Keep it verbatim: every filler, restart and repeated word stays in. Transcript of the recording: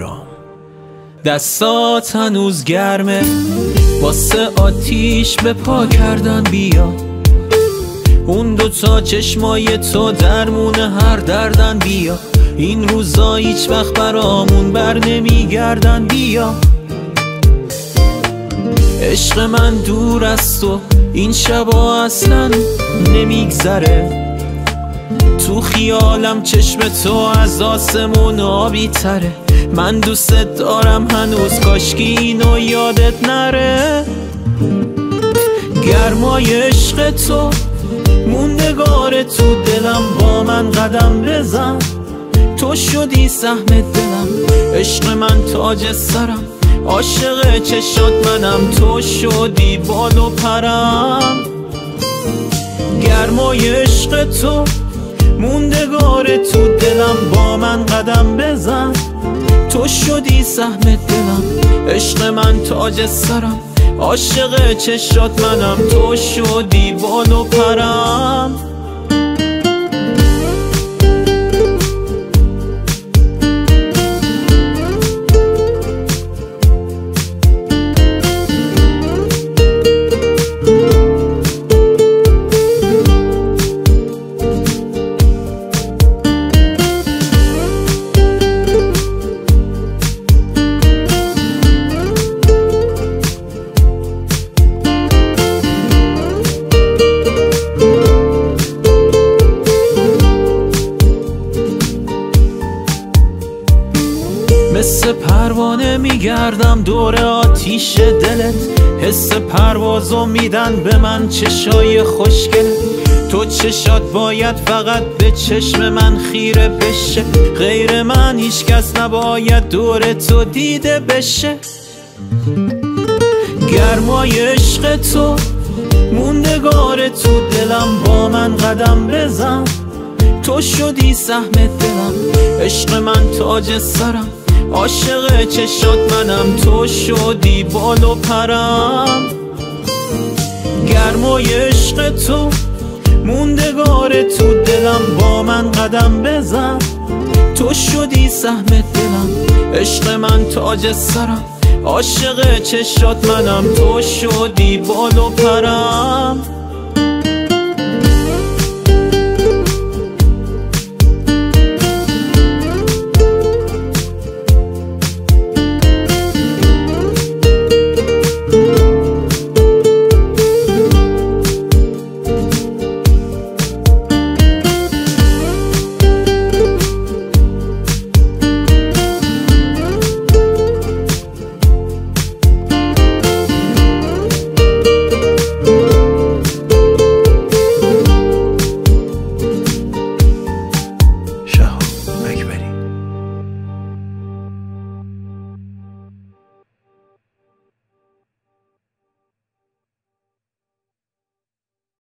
برام. دستات هنوز گرمه واسه آتیش به پا کردن، بیا اون دوتا چشمای تو درمونه هر دردن، بیا این روزا هیچ وقت برامون بر نمیگردن، بیا عشق من دور از تو این شبا اصلا نمیگذره، تو خیالم چشم تو از آسمون آبی تره، من دوست دارم هنوز کاشکی اینو یادت نره. گرمای عشق تو موندگار تو دلم، با من قدم بزن تو شدی سهم دلم، عشق من تاج سرم عاشق چشات منم، تو شدی بال و پرم. گرمای عشق تو موندگار تو دلم، با من قدم بزن تو شدی سهم دلم، عشق من تاج سرم عاشق چشات منم، تو شدی بال و پرم. مثل پروانه میگردم دور آتیش دلت، حس پروازو میدن به من چشای خوشگلت، تو چشات باید فقط به چشم من خیره بشه، غیر من هیچ کس نباید دور تو دیده بشه. گرمای عشق تو موندگار تو دلم، با من قدم بزن تو شدی سهم دلم، عشق من تاج سرم عاشق چشات منم، تو شدی بال و پرم. گرمای عشق تو موندگار تو دلم، با من قدم بزن تو شدی سهم دلم، عشق من تاج سرم عاشق چشات منم، تو شدی بال و پرم.